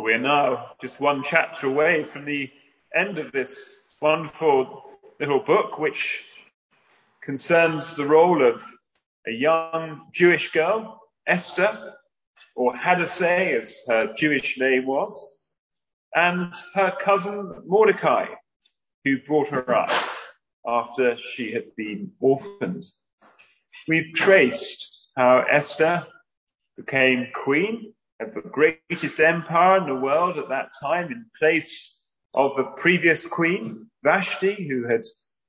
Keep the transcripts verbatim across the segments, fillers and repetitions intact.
We're now just one chapter away from the end of this wonderful little book, which concerns the role of a young Jewish girl, Esther, or Hadassah as her Jewish name was, and her cousin Mordecai, who brought her up after she had been orphaned. We've traced how Esther became queen of the greatest empire in the world at that time, in place of the previous queen, Vashti, who had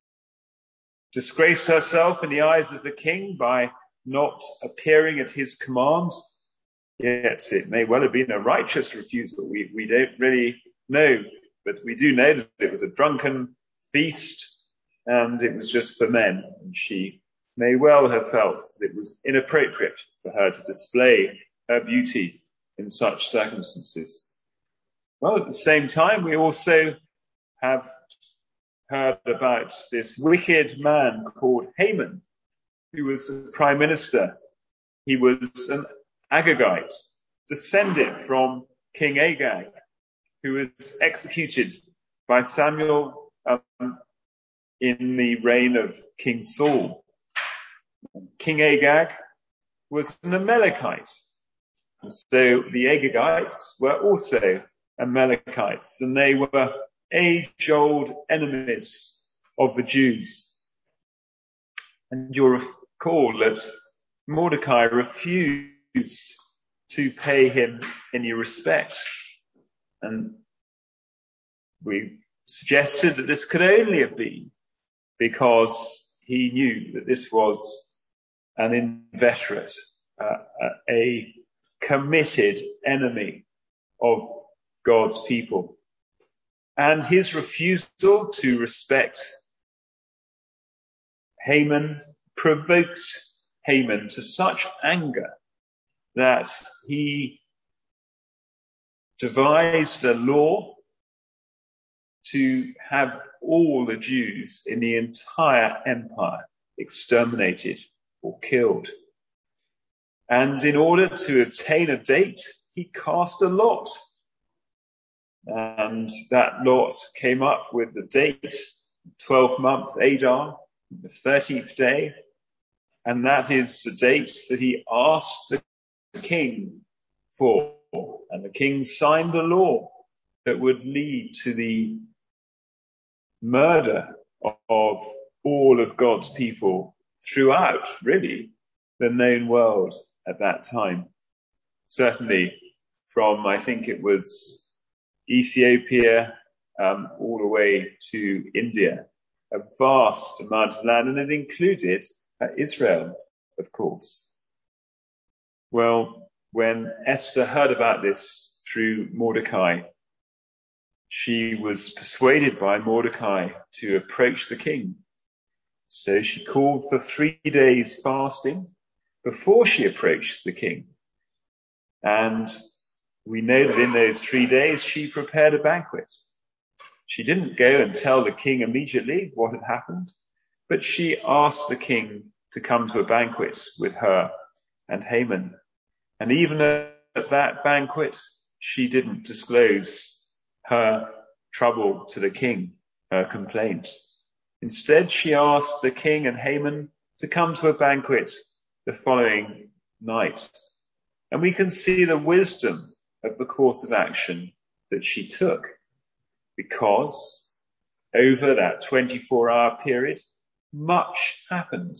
disgraced herself in the eyes of the king by not appearing at his command. Yet it may well have been a righteous refusal. We, we don't really know, but we do know that it was a drunken feast and it was just for men. And she may well have felt that it was inappropriate for her to display her beauty in such circumstances. Well, at the same time, we also have heard about this wicked man called Haman, who was a prime minister. He was an Agagite, descended from King Agag, who was executed by Samuel um, in the reign of King Saul. King Agag was an Amalekite. And so the Agagites were also Amalekites, and they were age-old enemies of the Jews. And you'll recall that Mordecai refused to pay him any respect. And we suggested that this could only have been because he knew that this was an inveterate, uh, a committed enemy of God's people. And his refusal to respect Haman provoked Haman to such anger that he devised a law to have all the Jews in the entire empire exterminated or killed. And in order to obtain a date, he cast a lot. And that lot came up with the date, twelfth month Adar, the thirteenth day. And that is the date that he asked the king for. And the king signed the law that would lead to the murder of all of God's people throughout, really, the known world at that time. Certainly from, I think it was Ethiopia um, all the way to India, a vast amount of land, and it included uh, Israel, of course. Well, when Esther heard about this through Mordecai, she was persuaded by Mordecai to approach the king. So she called for three days fasting before she approached the king. And we know that in those three days she prepared a banquet. She didn't go and tell the king immediately what had happened, but she asked the king to come to a banquet with her and Haman. And even at that banquet, she didn't disclose her trouble to the king, her complaint. Instead, she asked the king and Haman to come to a banquet the following night. And we can see the wisdom of the course of action that she took, because over that twenty-four hour period, much happened.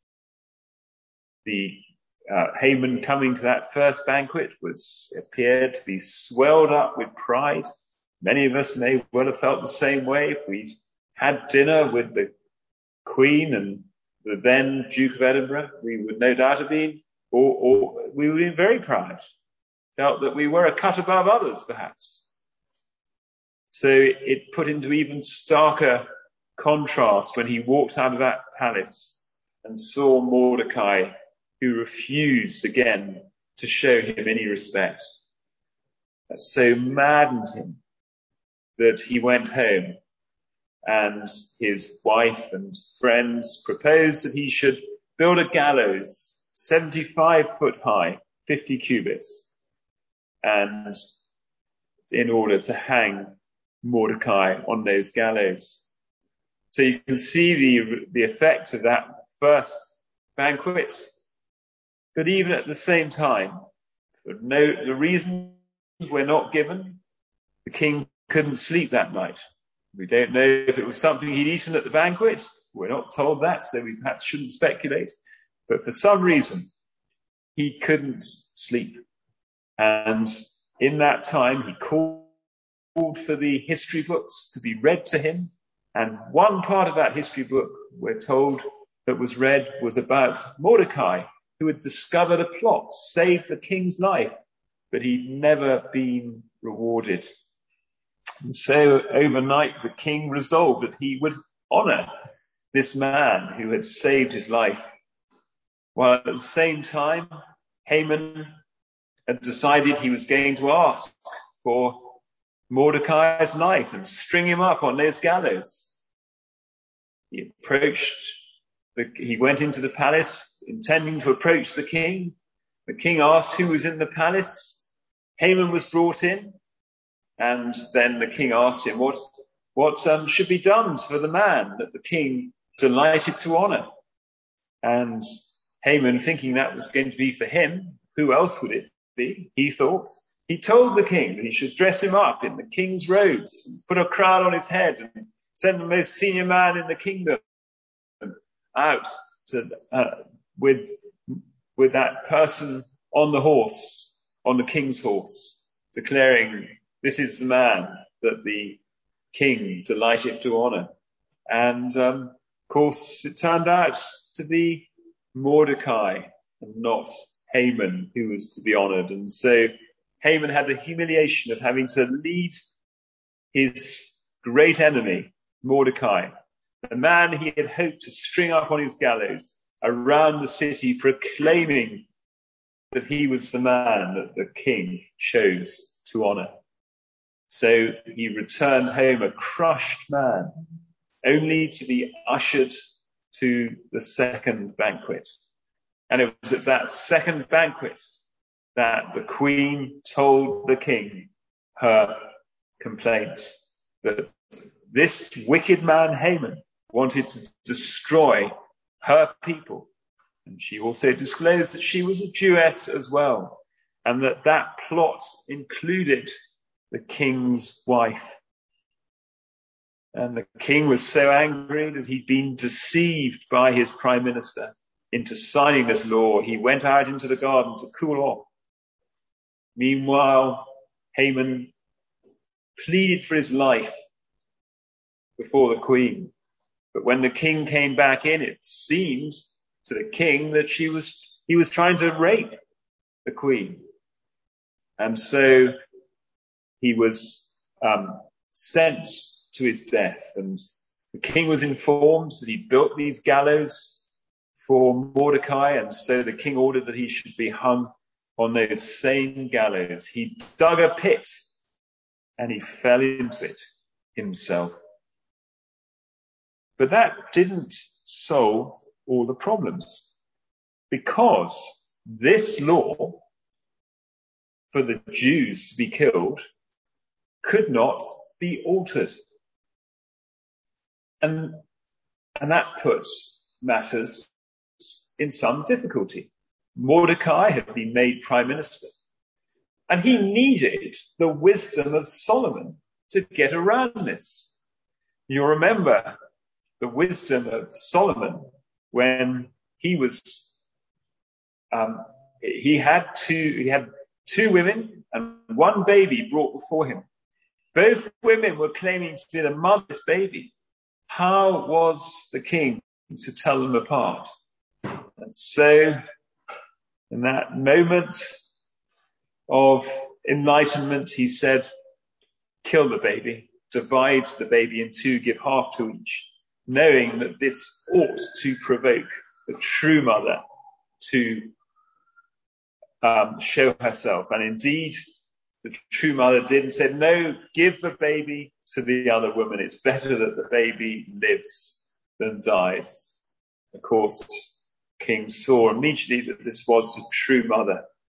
The uh, Haman coming to that first banquet was appeared to be swelled up with pride. Many of us may well have felt the same way if we'd had dinner with the Queen and the then Duke of Edinburgh. We would no doubt have been, or, or we would have been very proud, felt that we were a cut above others, perhaps. So it put into even starker contrast when he walked out of that palace and saw Mordecai, who refused again to show him any respect. That so maddened him that he went home, and his wife and friends proposed that he should build a gallows seventy-five foot high, fifty cubits, and in order to hang Mordecai on those gallows. So you can see the, the effect of that first banquet. But even at the same time, for no, the reasons were not given, the king couldn't sleep that night. We don't know if it was something he'd eaten at the banquet. We're not told that, so we perhaps shouldn't speculate. But for some reason, he couldn't sleep. And in that time, he called for the history books to be read to him. And one part of that history book, we're told, that was read was about Mordecai, who had discovered a plot, saved the king's life, but he'd never been rewarded. And so overnight, the king resolved that he would honor this man who had saved his life. While at the same time, Haman had decided he was going to ask for Mordecai's life and string him up on those gallows. He approached, the, he went into the palace intending to approach the king. The king asked who was in the palace. Haman was brought in, and then the king asked him what, what um, should be done for the man that the king delighted to honor. And Haman, thinking that was going to be for him, who else would it be? He thought. He told the king that he should dress him up in the king's robes, and put a crown on his head, and send the most senior man in the kingdom out to, uh, with, with that person on the horse, on the king's horse, declaring, this is the man that the king delighteth to honor. And, um, of course, it turned out to be Mordecai and not Haman who was to be honored. And so Haman had the humiliation of having to lead his great enemy, Mordecai, the man he had hoped to string up on his gallows, around the city, proclaiming that he was the man that the king chose to honor. So he returned home a crushed man, only to be ushered to the second banquet. And it was at that second banquet that the queen told the king her complaint, that this wicked man Haman wanted to destroy her people. And she also disclosed that she was a Jewess as well, and that that plot included the king's wife. And the king was so angry that he'd been deceived by his prime minister into signing this law. He went out into the garden to cool off. Meanwhile, Haman pleaded for his life before the queen. But when the king came back in, it seemed to the king that she was, he was trying to rape the queen. And so he was um, sent to his death. And the king was informed that he built these gallows for Mordecai, and so the king ordered that he should be hung on those same gallows. He dug a pit and he fell into it himself. But that didn't solve all the problems, because this law for the Jews to be killed could not be altered. And, and that puts matters in some difficulty. Mordecai had been made prime minister, and he needed the wisdom of Solomon to get around this. You remember the wisdom of Solomon when he was, um, he had two, he had two women and one baby brought before him. Both women were claiming to be the mother's baby. How was the king to tell them apart? And so, in that moment of enlightenment, he said, kill the baby, divide the baby in two, give half to each, knowing that this ought to provoke the true mother to um, show herself. And indeed, the true mother did and said, no, give the baby to the other woman. It's better that the baby lives than dies. Of course, King saw immediately that this was the true mother.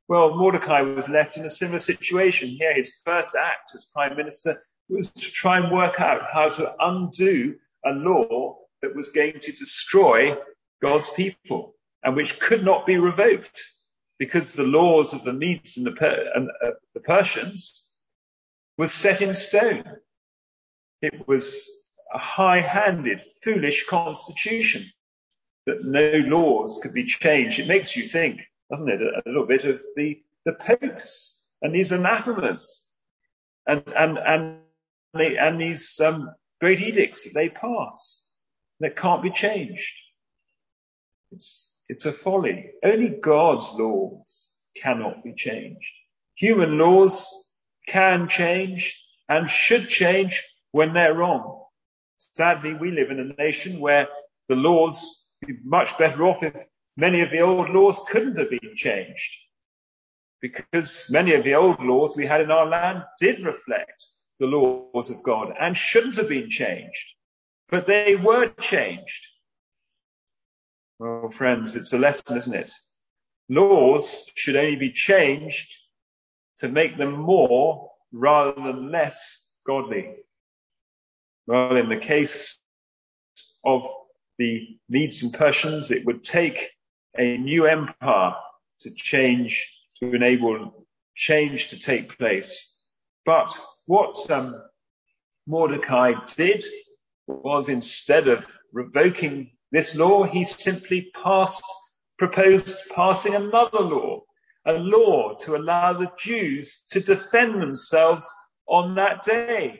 Well, Mordecai was left in a similar situation here. His first act as prime minister was to try and work out how to undo a law that was going to destroy God's people and which could not be revoked, because the laws of the Medes and the, per- and, uh, the Persians was set in stone. It was a high-handed, foolish constitution that no laws could be changed. It makes you think, doesn't it, a, a little bit of the, the popes and these anathemas and, and, and, they, and these um, great edicts that they pass that can't be changed. It's, it's a folly. Only God's laws cannot be changed. Human laws can change and should change when they're wrong. Sadly, we live in a nation where the laws would be much better off if many of the old laws couldn't have been changed, because many of the old laws we had in our land did reflect the laws of God and shouldn't have been changed, but they were changed. Well, friends, it's a lesson, isn't it? Laws should only be changed to make them more rather than less godly. Well, in the case of the Medes and Persians, it would take a new empire to change, to enable change to take place. But what um, Mordecai did was, instead of revoking this law, he simply passed, proposed passing another law, a law to allow the Jews to defend themselves on that day.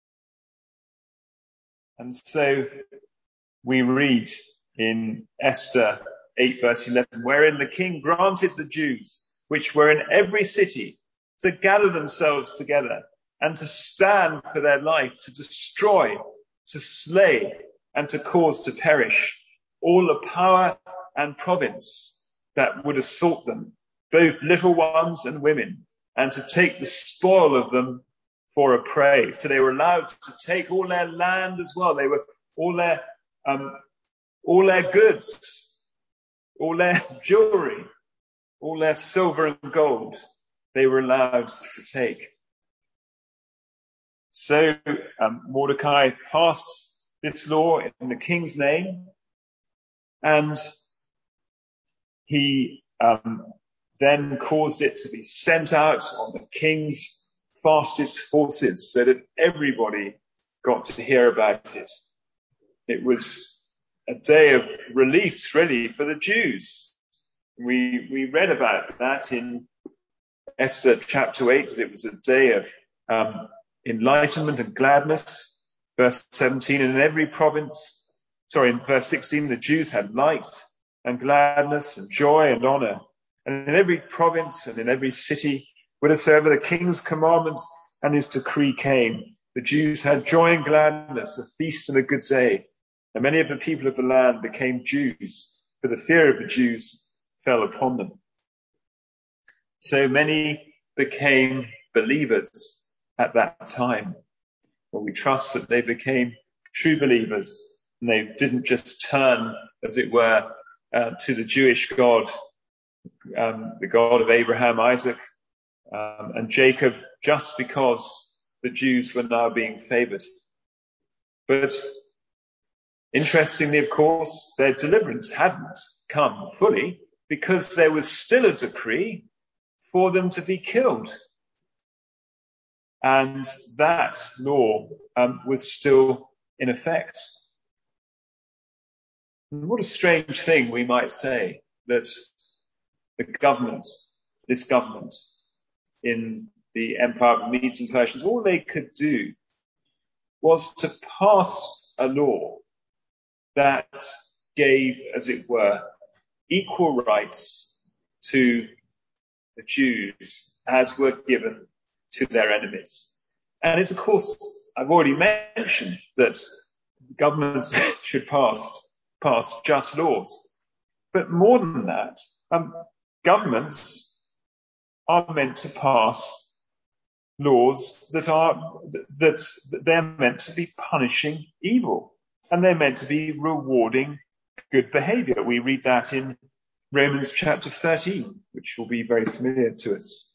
And so we read in Esther eight verse eleven, wherein the king granted the Jews, which were in every city, to gather themselves together and to stand for their life, to destroy, to slay, and to cause to perish all the power and province that would assault them, both little ones and women, and to take the spoil of them for a prey. So they were allowed to take all their land as well. They were all their um, all their goods, all their jewelry, all their silver and gold. They were allowed to take. So um, Mordecai passed this law in the king's name, and he um, then caused it to be sent out on the king's fastest horses so that everybody got to hear about it. It was a day of release, really, for the Jews. We we read about that in Esther chapter eight, that it was a day of um, enlightenment and gladness. Verse seventeen, and in every province, sorry, in verse sixteen, the Jews had light and gladness and joy and honor. And in every province and in every city, whithersoever the king's commandment and his decree came, the Jews had joy and gladness, a feast and a good day. And many of the people of the land became Jews, for the fear of the Jews fell upon them. So many became believers at that time. Well, we trust that they became true believers, and they didn't just turn, as it were, uh, to the Jewish God, um, the God of Abraham, Isaac, um, and Jacob, just because the Jews were now being favored. But interestingly, of course, their deliverance hadn't come fully, because there was still a decree for them to be killed. And that law um, was still in effect. And what a strange thing, we might say, that the government, this government in the Empire of the Medes and Persians, all they could do was to pass a law that gave, as it were, equal rights to the Jews as were given to their enemies. And it's, of course, I've already mentioned that governments should pass, pass just laws. But more than that, um, governments are meant to pass laws that are, that, that they're meant to be punishing evil, and they're meant to be rewarding good behavior. We read that in Romans chapter thirteen, which will be very familiar to us.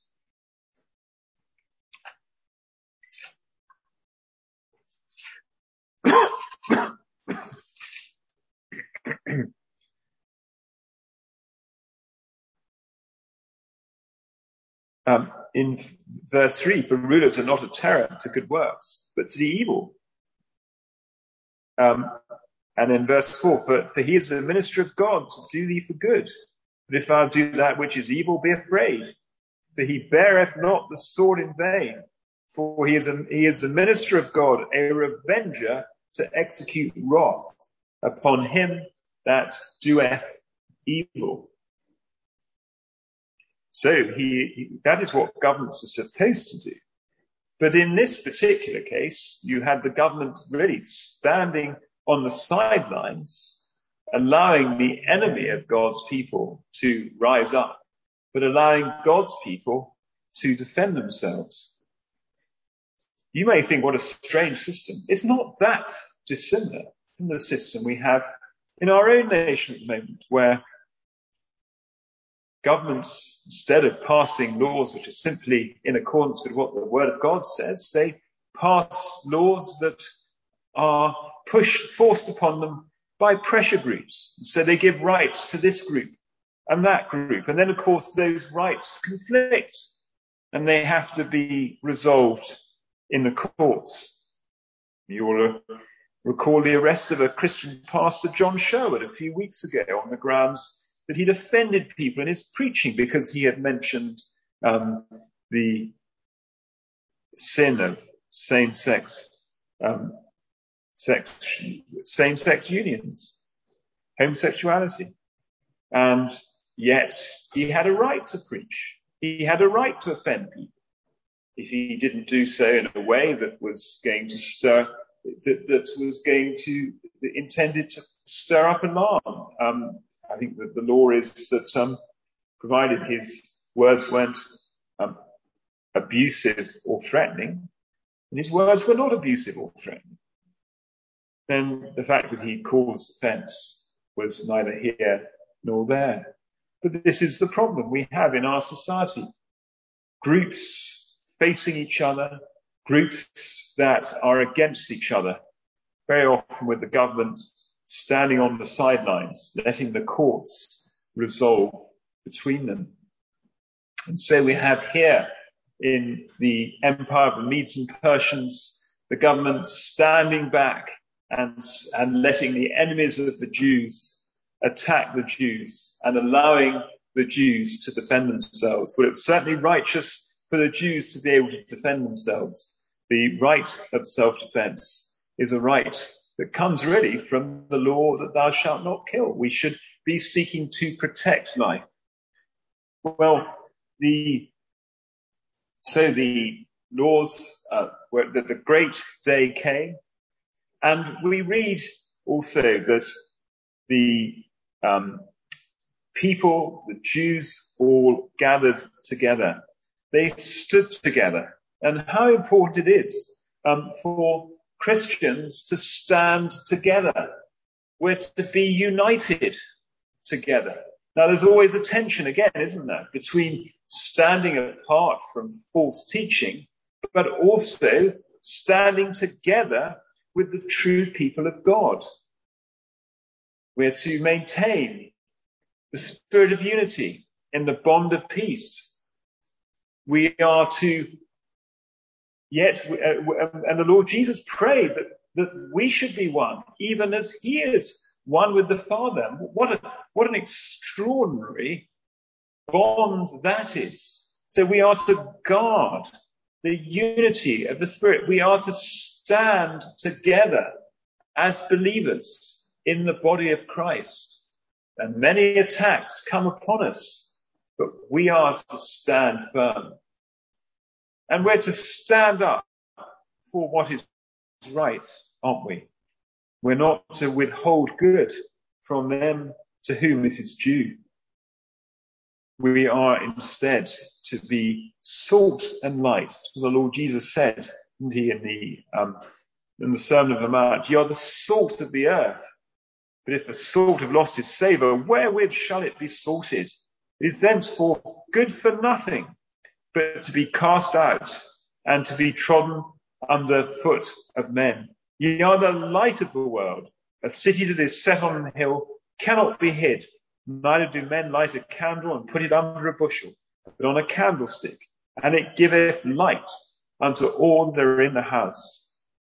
Um, in verse three, for rulers are not a terror to good works, but to the evil. Um, and in verse four, for, for he is a minister of God to do thee for good. But if thou do that which is evil, be afraid. For he beareth not the sword in vain. For he is a, he is a minister of God, a revenger to execute wrath upon him that doeth evil. So he, he, that is what governments are supposed to do. But in this particular case, you had the government really standing on the sidelines, allowing the enemy of God's people to rise up, but allowing God's people to defend themselves. You may think, what a strange system. It's not that dissimilar from the system we have in our own nation at the moment, where governments, instead of passing laws which are simply in accordance with what the Word of God says, they pass laws that are pushed, forced upon them by pressure groups. So they give rights to this group and that group. And then, of course, those rights conflict and they have to be resolved in the courts. You'll recall the arrest of a Christian pastor, John Sherwood, a few weeks ago on the grounds that he'd offended people in his preaching because he had mentioned um, the sin of same-sex, um, sex, same-sex unions, homosexuality. And yet he had a right to preach. He had a right to offend people. If he didn't do so in a way that was going to stir, that, that was going to, intended to stir up alarm. Um, I think that the law is that, um, provided his words weren't, um, abusive or threatening, and his words were not abusive or threatening, then the fact that he caused offence was neither here nor there. But this is the problem we have in our society. Groups facing each other, groups that are against each other, very often with the government standing on the sidelines, letting the courts resolve between them. And so we have here in the empire of the Medes and Persians, the government standing back and, and letting the enemies of the Jews attack the Jews and allowing the Jews to defend themselves. Well, it's certainly righteous for the Jews to be able to defend themselves. The right of self-defense is a right that comes really from the law that thou shalt not kill. We should be seeking to protect life. Well, the, so the laws, uh, were that the great day came, and we read also that the, um, people, the Jews all gathered together. They stood together. And how important it is, um, for Christians to stand together. We're to be united together. Now, there's always a tension again, isn't there, between standing apart from false teaching, but also standing together with the true people of God. We're to maintain the spirit of unity in the bond of peace. We are to Yet, and the Lord Jesus prayed that, that we should be one, even as he is one with the Father. What a, what an extraordinary bond that is. So we are to guard the unity of the Spirit. We are to stand together as believers in the body of Christ. And many attacks come upon us, but we are to stand firm. And we're to stand up for what is right, aren't we? We're not to withhold good from them to whom it is due. We are instead to be salt and light. The Lord Jesus said, didn't he, in the, um, in the Sermon on the Mount, you are the salt of the earth. But if the salt have lost its savour, wherewith shall it be salted? It is thenceforth good for nothing, but to be cast out and to be trodden under foot of men. Ye are the light of the world. A city that is set on a hill cannot be hid. Neither do men light a candle and put it under a bushel, but on a candlestick, and it giveth light unto all that are in the house.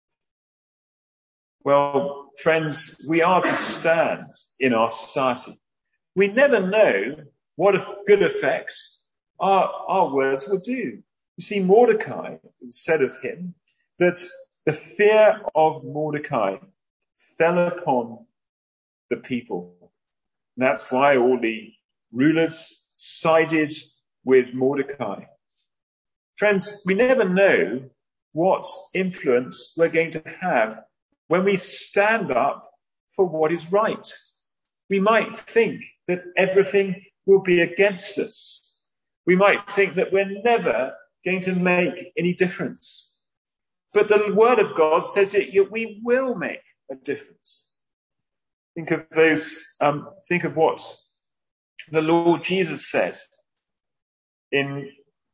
Well, friends, we are to stand in our society. We never know what a good effect our, our words will do. You see, Mordecai said of him that the fear of Mordecai fell upon the people. And that's why all the rulers sided with Mordecai. Friends, we never know what influence we're going to have when we stand up for what is right. We might think that everything will be against us. We might think that we're never going to make any difference. But the Word of God says that we will make a difference. Think of those, um, think of what the Lord Jesus said in,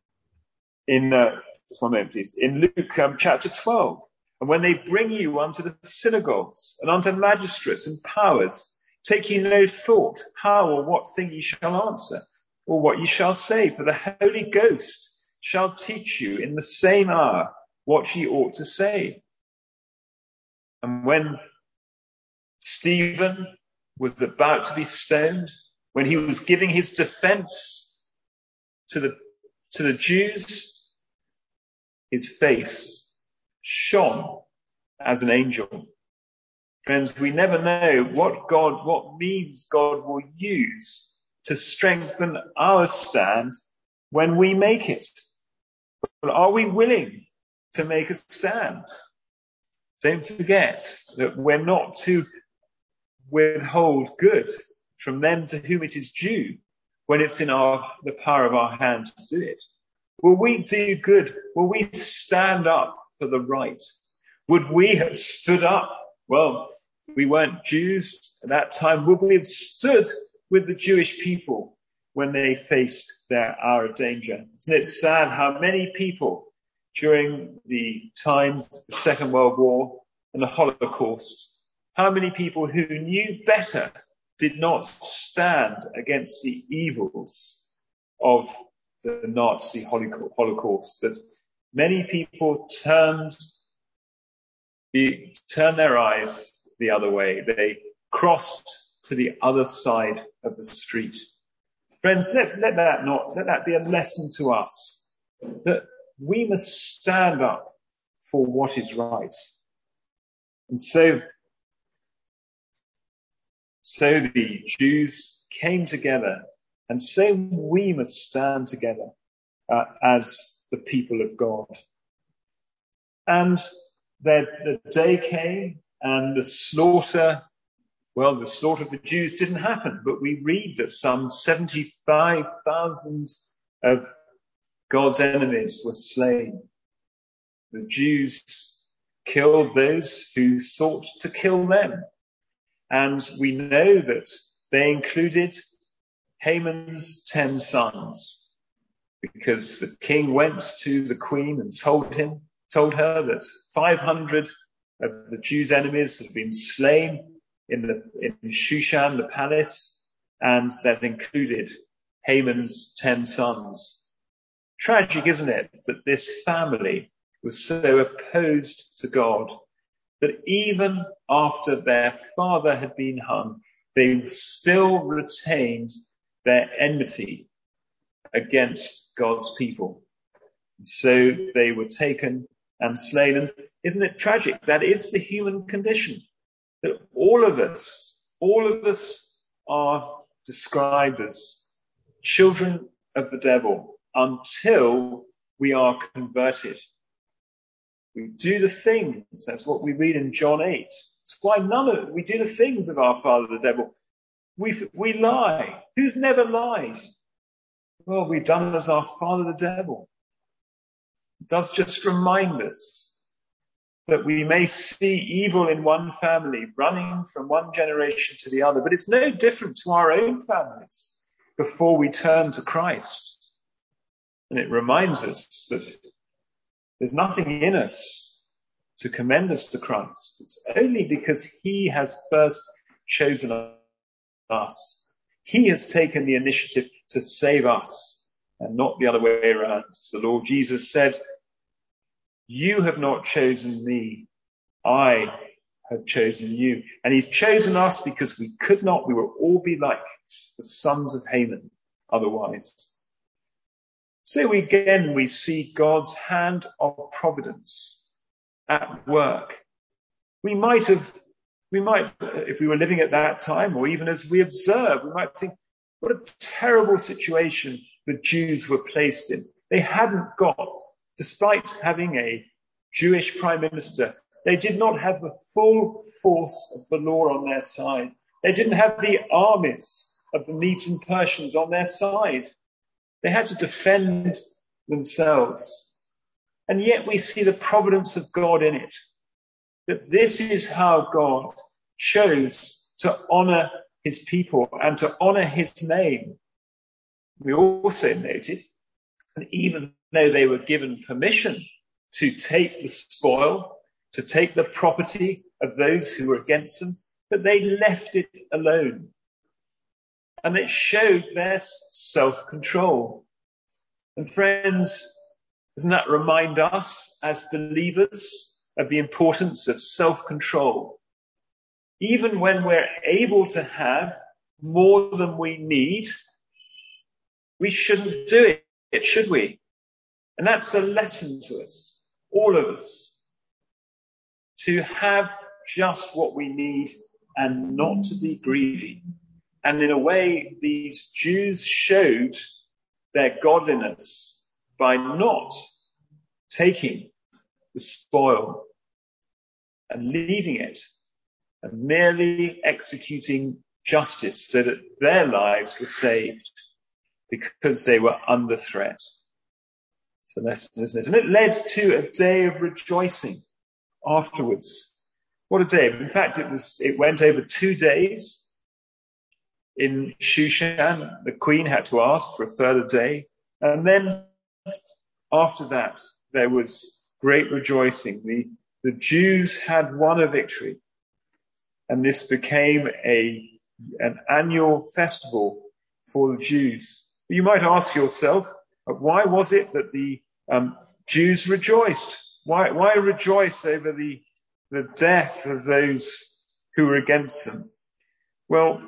in, uh, just one moment please, in Luke um, chapter twelve. And when they bring you unto the synagogues and unto magistrates and powers, take ye no thought how or what thing ye shall answer, or what ye shall say, for the Holy Ghost shall teach you in the same hour what ye ought to say. And when Stephen was about to be stoned, when he was giving his defense to the, to the Jews, his face shone as an angel. Friends, we never know what God, what means God will use to strengthen our stand when we make it. But are we willing to make a stand? Don't forget that we're not to withhold good from them to whom it is due when it's in our, the power of our hand to do it. Will we do good? Will we stand up for the right? Would we have stood up? Well, we weren't Jews at that time. Would we have stood with the Jewish people when they faced their hour of danger? Isn't it sad how many people during the times of the Second World War and the Holocaust, how many people who knew better did not stand against the evils of the Nazi Holocaust, that many people turned, turned their eyes the other way. They crossed to the other side of the street. Friends, let, let that not, let that be a lesson to us, that we must stand up for what is right. And so, so the Jews came together, and so we must stand together uh, as the people of God. And the, the day came, and the slaughter, well, the slaughter of the Jews didn't happen, but we read that some seventy-five thousand of God's enemies were slain. The Jews killed those who sought to kill them. And we know that they included Haman's ten sons, because the king went to the queen and told him, told her that five hundred of the Jews' enemies had been slain in the, in Shushan, the palace, and that included Haman's ten sons. Tragic, isn't it, that this family was so opposed to God that even after their father had been hung, they still retained their enmity against God's people. So they were taken and slain. And isn't it tragic? That is the human condition. That all of us, all of us are described as children of the devil until we are converted. We do the things. That's what we read in John eight. That's why none of it. We do the things of our father, the devil. We we lie. Who's never lied? Well, we've done as our father, the devil. It does just remind us that we may see evil in one family running from one generation to the other, but it's no different to our own families before we turn to Christ. And it reminds us that there's nothing in us to commend us to Christ. It's only because he has first chosen us. He has taken the initiative to save us and not the other way around. The Lord Jesus said, "You have not chosen me. I have chosen you." And he's chosen us because we could not, we will all be like the sons of Haman otherwise. So we, again, we see God's hand of providence at work. We might have, we might, if we were living at that time, or even as we observe, we might think, what a terrible situation the Jews were placed in. They hadn't got, despite having a Jewish prime minister, they did not have the full force of the law on their side. They didn't have the armies of the Medes and Persians on their side. They had to defend themselves. And yet we see the providence of God in it. That this is how God chose to honor his people and to honor his name. We also noted, and even though they were given permission to take the spoil, to take the property of those who were against them, but they left it alone. And it showed their self-control. And friends, doesn't that remind us as believers of the importance of self-control? Even when we're able to have more than we need, we shouldn't do it, should we? And that's a lesson to us, all of us, to have just what we need and not to be greedy. And in a way, these Jews showed their godliness by not taking the spoil and leaving it and merely executing justice so that their lives were saved because they were under threat. It's a lesson, isn't it? And it led to a day of rejoicing afterwards. What a day. In fact, it was, it went over two days. In Shushan, the queen had to ask for a further day. And then after that, there was great rejoicing. The, the Jews had won a victory. And this became a, an annual festival for the Jews. You might ask yourself, why was it that the um, Jews rejoiced? Why, why rejoice over the, the death of those who were against them? Well,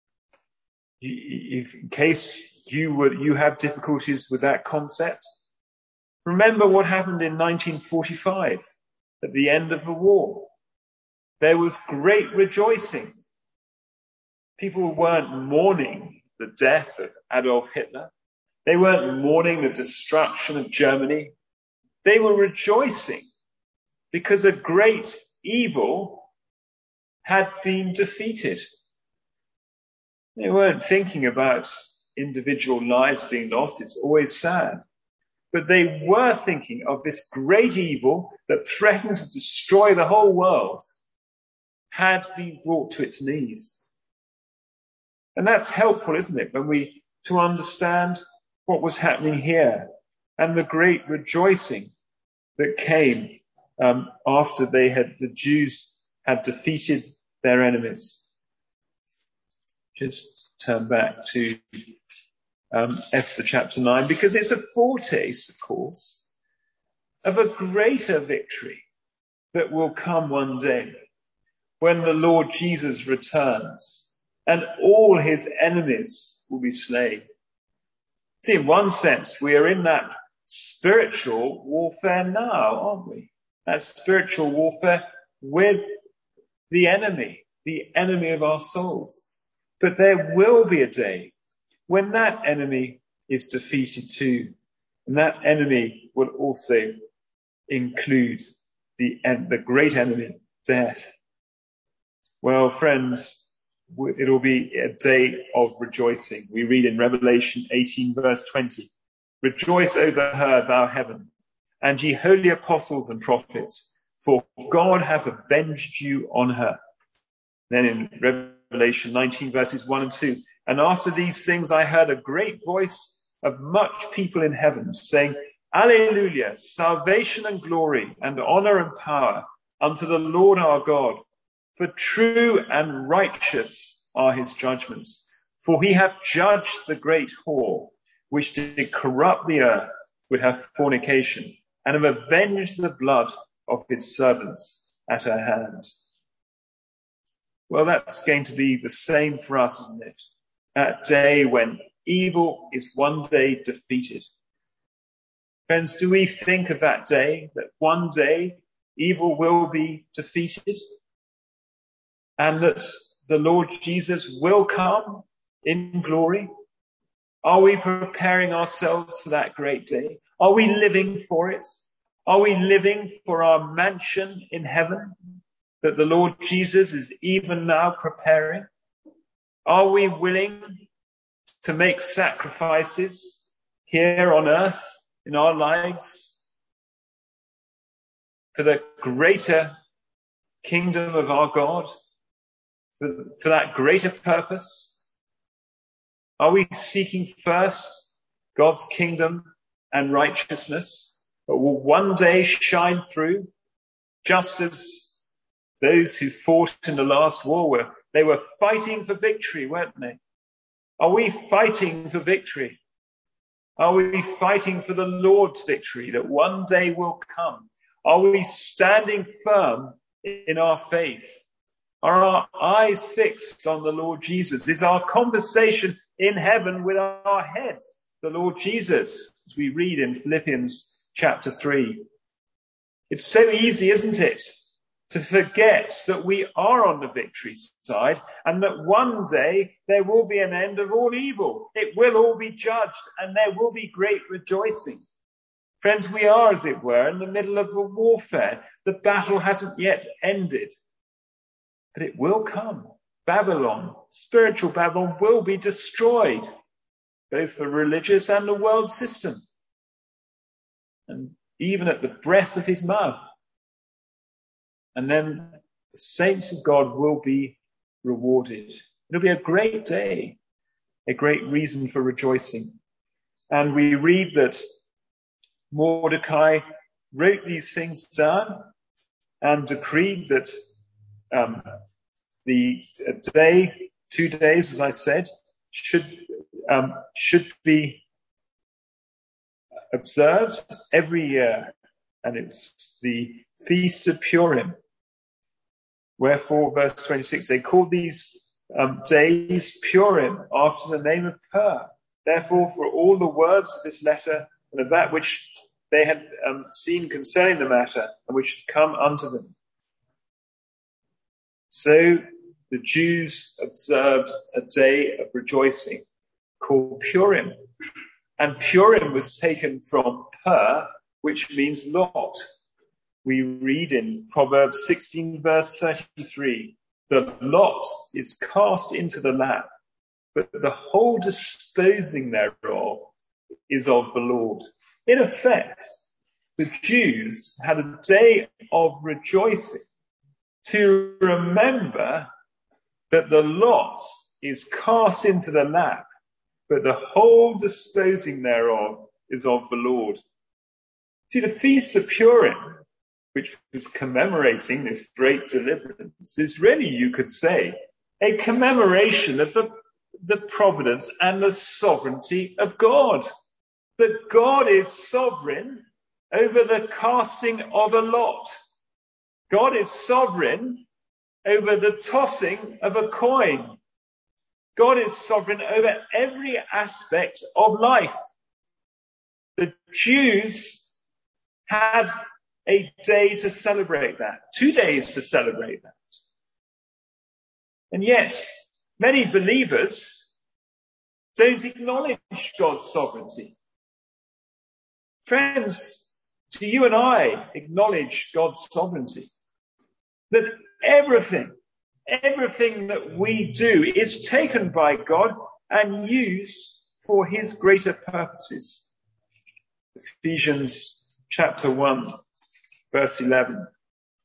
if, in case you would, you have difficulties with that concept, remember what happened in nineteen forty-five at the end of the war. There was great rejoicing. People weren't mourning the death of Adolf Hitler. They weren't mourning the destruction of Germany. They were rejoicing because a great evil had been defeated. They weren't thinking about individual lives being lost. It's always sad. But they were thinking of this great evil that threatened to destroy the whole world had been brought to its knees. And that's helpful, isn't it, when we, to understand what was happening here and the great rejoicing that came um, after they had, the Jews had defeated their enemies. Just turn back to um, Esther chapter nine, because it's a foretaste, of course, of a greater victory that will come one day when the Lord Jesus returns and all his enemies will be slain. See, in one sense, we are in that spiritual warfare now, aren't we? That spiritual warfare with the enemy, the enemy of our souls. But there will be a day when that enemy is defeated too. And that enemy will also include the, the great enemy, death. Well, friends, it'll be a day of rejoicing. We read in Revelation eighteen verse twenty, "Rejoice over her, thou heaven, and ye holy apostles and prophets, for God hath avenged you on her. Then in Revelation nineteen verses one and two, and after these things I heard a great voice of much people in heaven saying, Alleluia, salvation and glory and honor and power unto the Lord our God, for true and righteous are his judgments. For he hath judged the great whore, which did corrupt the earth with her fornication, and have avenged the blood of his servants at her hand. Well, that's going to be the same for us, isn't it? That day when evil is one day defeated. Friends, do we think of that day, that one day evil will be defeated? And that the Lord Jesus will come in glory? Are we preparing ourselves for that great day? Are we living for it? Are we living for our mansion in heaven that the Lord Jesus is even now preparing? Are we willing to make sacrifices here on earth in our lives for the greater kingdom of our God, for, for that greater purpose? Are we seeking first God's kingdom and righteousness that will one day shine through, just as those who fought in the last war were, they were fighting for victory, weren't they? Are we fighting for victory? Are we fighting for the Lord's victory that one day will come? Are we standing firm in our faith? Are our eyes fixed on the Lord Jesus? Is our conversation in heaven with our head the Lord Jesus, as we read in Philippians chapter three? It's so easy, isn't it, to forget that we are on the victory side and that one day there will be an end of all evil. It will all be judged and there will be great rejoicing. Friends, we are, as it were, in the middle of a warfare. The battle hasn't yet ended, but it will come. Babylon, spiritual Babylon, will be destroyed, both the religious and the world system, and even at the breath of his mouth. And then the saints of God will be rewarded. It'll be a great day, a great reason for rejoicing. And we read that Mordecai wrote these things down and decreed that um, the day, two days, as I said, should um, should be observed every year. And it's the Feast of Purim. Wherefore, verse twenty-six, they called these um, days Purim, after the name of Pur. Therefore, for all the words of this letter and of that which they had um, seen concerning the matter and which had come unto them. So the Jews observed a day of rejoicing called Purim. And Purim was taken from Pur, which means lot. We read in Proverbs sixteen verse thirty-three, the lot is cast into the lap, but the whole disposing thereof is of the Lord. In effect, the Jews had a day of rejoicing to remember that the lot is cast into the lap, but the whole disposing thereof is of the Lord. See, the Feast of Purim, which was commemorating this great deliverance, is really, you could say, a commemoration of the, the providence and the sovereignty of God. That God is sovereign over the casting of a lot. God is sovereign over the tossing of a coin. God is sovereign over every aspect of life. The Jews had a day to celebrate that, two days to celebrate that. And yet, many believers don't acknowledge God's sovereignty. Friends, do you and I acknowledge God's sovereignty? That everything, everything that we do is taken by God and used for his greater purposes. Ephesians chapter one, verse eleven.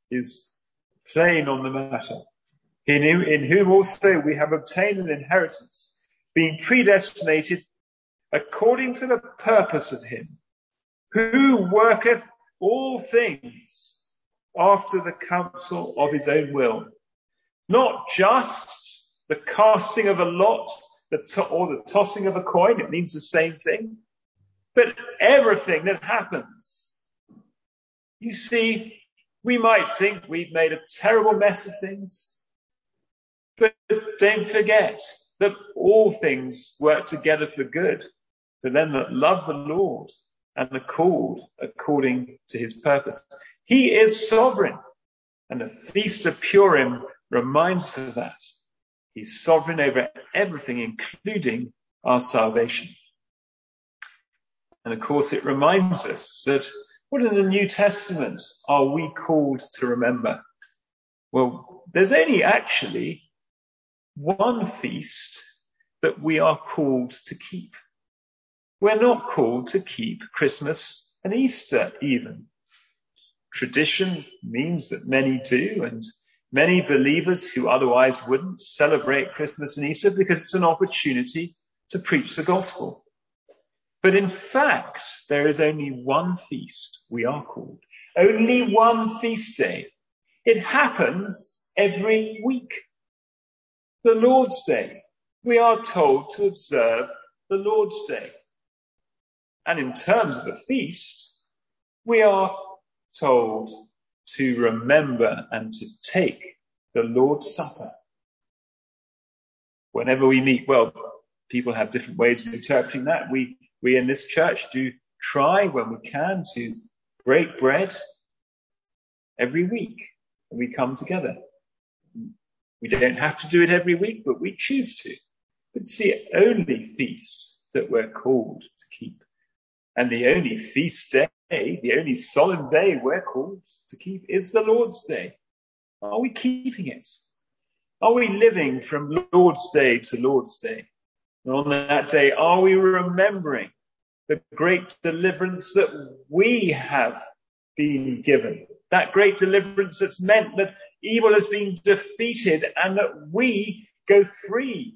is plain on the matter. In whom, in whom also we have obtained an inheritance, being predestinated according to the purpose of him, who worketh all things after the counsel of his own will. Not just the casting of a lot the to- or the tossing of a coin, it means the same thing, but everything that happens. You see, we might think we've made a terrible mess of things, but don't forget that all things work together for good for them that love the Lord and are called according to his purpose. He is sovereign, and the Feast of Purim reminds us of that. He's sovereign over everything, including our salvation. And of course, it reminds us that what in the New Testament are we called to remember? Well, there's only actually one feast that we are called to keep. We're not called to keep Christmas and Easter even. Tradition means that many do, and many believers who otherwise wouldn't celebrate Christmas and Easter because it's an opportunity to preach the gospel. But in fact, there is only one feast we are called. Only one feast day. It happens every week. The Lord's Day. We are told to observe the Lord's Day. And in terms of a feast, we are told to remember and to take the Lord's Supper. Whenever we meet, well, people have different ways of interpreting that. We, we in this church do try when we can to break bread every week and we come together. We don't have to do it every week, but we choose to. It's the only feast that we're called to keep. And the only feast day, the only solemn day we're called to keep is the Lord's Day. Are we keeping it? Are we living from Lord's Day to Lord's Day? And on that day, are we remembering the great deliverance that we have been given? That great deliverance that's meant that evil has been defeated and that we go free.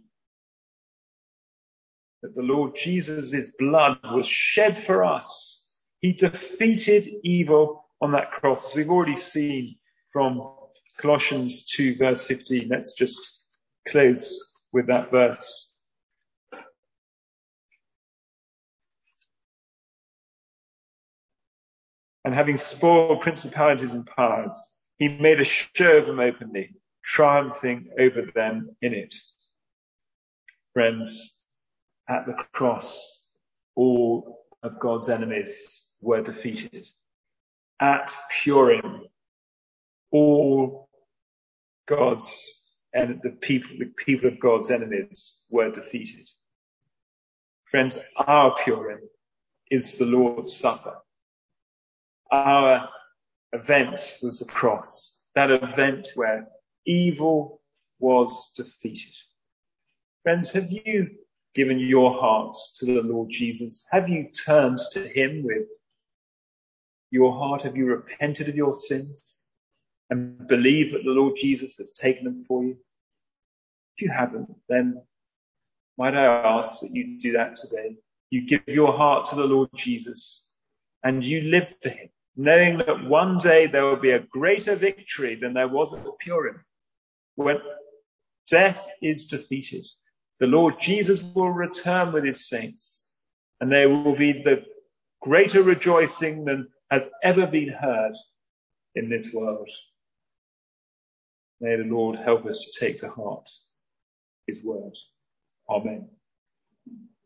That the Lord Jesus' blood was shed for us. He defeated evil on that cross. We've already seen from Colossians two verse fifteen. Let's just close with that verse. And having spoiled principalities and powers, he made a show of them openly, triumphing over them in it. Friends, at the cross, all of God's enemies were defeated. At Purim, all God's and the people, the people of God's enemies were defeated. Friends, our Purim is the Lord's Supper. Our event was the cross, that event where evil was defeated. Friends, have you given your hearts to the Lord Jesus? Have you turned to him with your heart? Have you repented of your sins and believe that the Lord Jesus has taken them for you? If you haven't, then might I ask that you do that today? You give your heart to the Lord Jesus and you live for him, knowing that one day there will be a greater victory than there was at Purim. When death is defeated, the Lord Jesus will return with his saints, and there will be the greater rejoicing than has ever been heard in this world. May the Lord help us to take to heart his word. Amen.